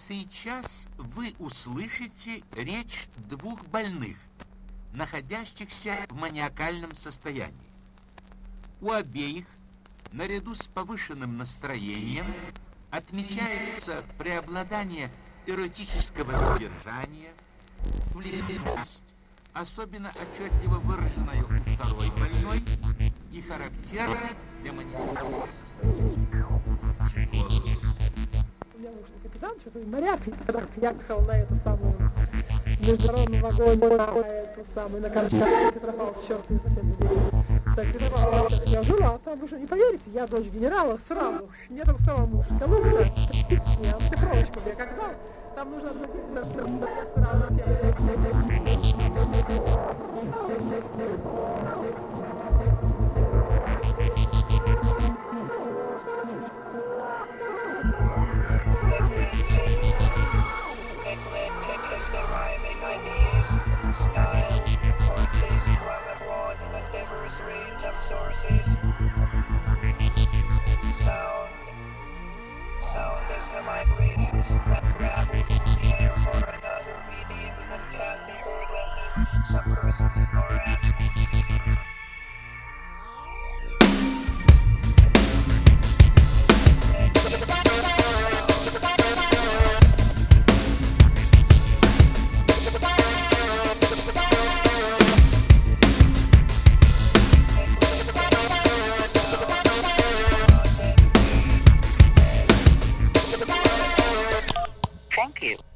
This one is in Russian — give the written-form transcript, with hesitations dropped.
Сейчас вы услышите речь двух больных, находящихся в маниакальном состоянии. У обеих, наряду с повышенным настроением, отмечается преобладание эротического содержания, влюбленность, особенно отчетливо выраженная у второй больной и характерная для маниакального состояния. У меня муж не капитан, что-то моряк, когда я ехал на эту самую международную вагону, на эту самую, на Камчатке, Петропавловск, черт не совсем не верит. Так, Петропавловск, я жила там, вы же не поверите, я дочь генерала, сразу, мне там сказал муж, Калуга, я Петровочку, я когда, там нужно обратиться, я сразу села. Sound is the vibrations that travel in the air or another medium that can be heard by some persons or animals. Thank you.